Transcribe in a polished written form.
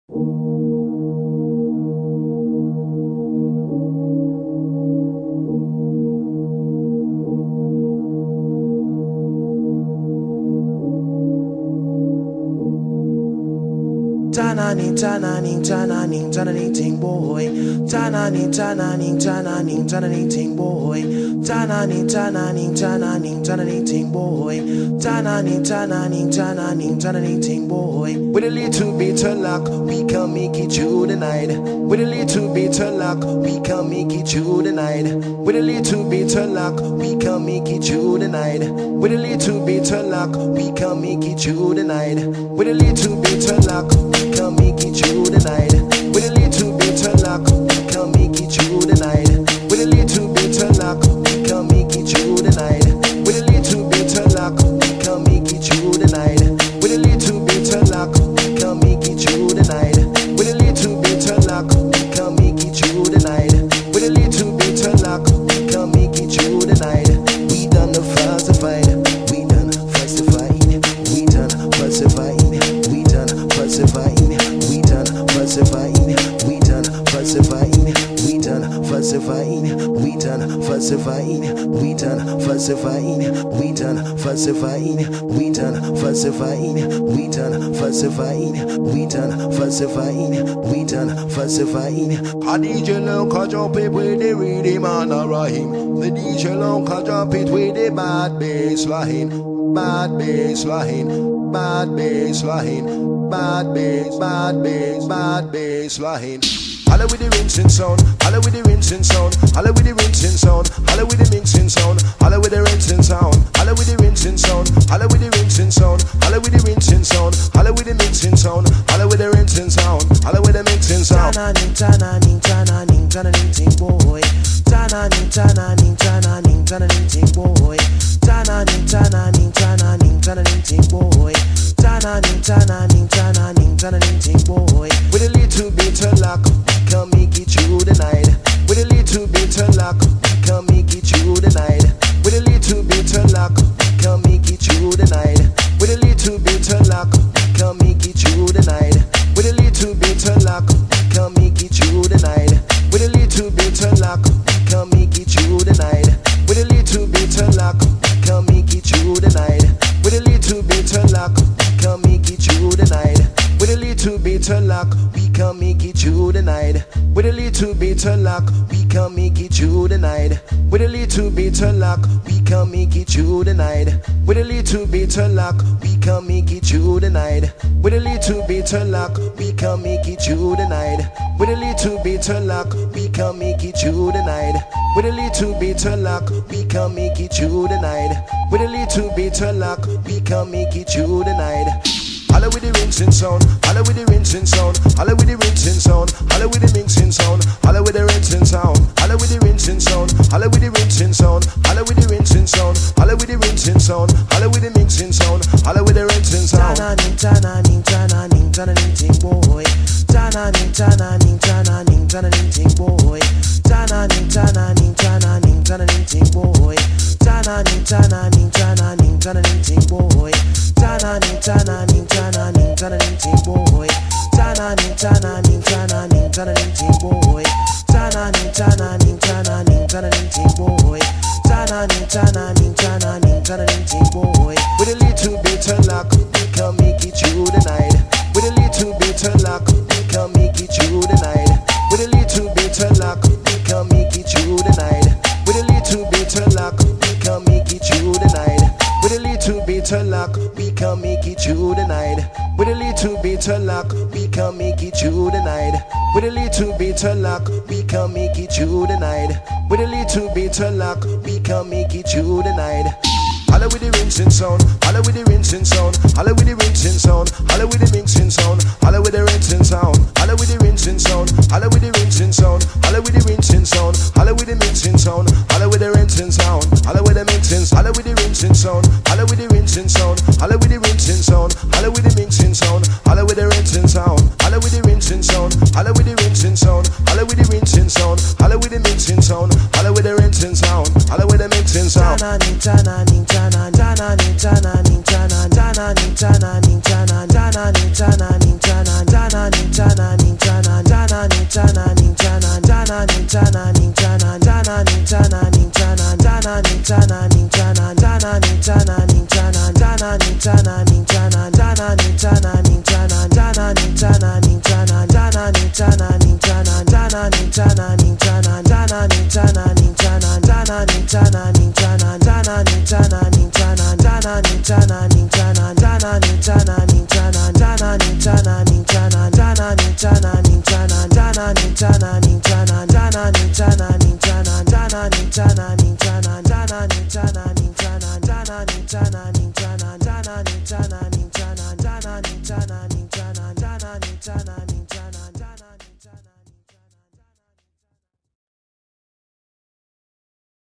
Tananing, tananing, tananing, tananing, ting boy. Tananing, tananing, tananing, tananing, ting boy. Tananing, tananing, tananing, tananing, ting boy. Tananing, tananing, tananing, tananing, ting boy. With a little bit of luck, we can make it through the night. With a little bit of luck, we can make it through the night. With a little bit of luck, we can make it through the night. With a little bit of luck, we can make it through the night. With a little bit of luck, we can make it through the night. With a little bit of luck, we can make it through the night. With a little bit of luck, we can make it through the night. With a little bit of luck, we can make it through the night. With a little bit of luck, we can make it through the night. With a little bit of luck, we can make it through the night. With a little bit of luck, we can make it through the night. We done the falsified, we done falsified, we done falsified, we done falsified, we done falsified, we done falsified, we done falsified, we done falsified, we done falsified, we done falsified, we done falsified, we done falsified, we done falsified, we done falsified. A DJ local drop it with the rhythm and a rhyme. The DJ local drop it with the bad bass line, bad bass line, bad bass line, bad bass, bad bass, bad bass line. Holla with the rinsing sound, holla with the rinsing sound, holla with the rinsing sound, holla with the mixing sound, holla with the rinsing sound, holla with the rinsing sound, holla with the rinsing sound, holla with the rinsing sound, holla with the mixing sound, holla with the rinsing sound, holla with the mixing sound. Tananing, tananing, tananing, tananing, ting boy. Tananing, tananing, tananing, tananing, ting boy. Tananing, tananing, tananing, tananing, ting boy. Tananing, tananing, tananing, tananing, ting boy. With a little bit of luck, we can make it through the night. With a little bit of luck, we can make it through the night. With a little bit of luck, we can make it through the night. With a little bit of luck, we can make it through the night. With a little bit of luck, we can make it through the night. With a little bit of luck, we can make it through the night. With a little bit of luck, we can make it through the night. With a little bit of luck, we can make it through the night. With a little bit of luck, we can make it through the night. With a little bit of luck, we can make it through the night. With a little bit of luck, we can make it through the night. With a little bit of luck, we can make it through the night. With a little bit of luck, we can make it through the night. With a little bit of luck, we can make it through the night. With a little bit of luck, we can make it through the night. With a little bit of luck, we can make it through the night. Holla with the rinsing sound, holla with the rinsing sound, holla with the rinsing sound, holla with the mixing sound, holla with the rinsing sound, holla with the rinsing sound, holla with the rinsing sound, holla with the rinsing sound, holla with the rinsing sound, holla with the mixing sound, holla with the rinsing sound. Tananing, tananing, tananing, tananing, ting boy. Tananing, tananing, tananing, tananing, ting boy. Tananing, tananing, tananing, tananing, ting boy. Tananing, tananing, tananing, tananing, ting boy. Tananing, tananing, tananing, tananing, ting boy. Tananing, tananing, tananing, tananing, ting boy. Tananing, tananing, tananing, tananing, ting boy. Tananing, tananing, tananing, tananing, ting boy. With a little bit of luck, we can make it through the night. With a little bit of luck, we can make it through the night. With a little bit of luck, we can make it through the night. With a little bit of luck, we can make it through the night. With a little bit of luck, we can make it through the night. With a little bit of luck, we can make it through the night. With a little bit of luck, we can make it through the night. With a little bit of luck, we can make it through the night. Holla with the rinsing sound, holla with the rinsing sound, holla with the rinsing sound, holla with the mixing sound, holla with the rinsing sound, holla with the rinsing sound, holla with the rinsing sound, holla with the rinsing sound, holla with the mixing sound, holla with the rinsing sound, holla with the mixing, holla with the rinsing sound, holla with the rinsing sound, holla with the rinsing sound, holla with the mixing sound, holla with the rinsing sound, holla with the rinsing sound, holla with the rinsing sound, holla with the rinsing sound, holla with the mixing sound, holla with the rinsing sound, holla with the mixing sound. Tananing, tananing, tananing, tananing, tananing, tananing, tananing, tananing, tananing, tananing, tananing, tananing, Nintana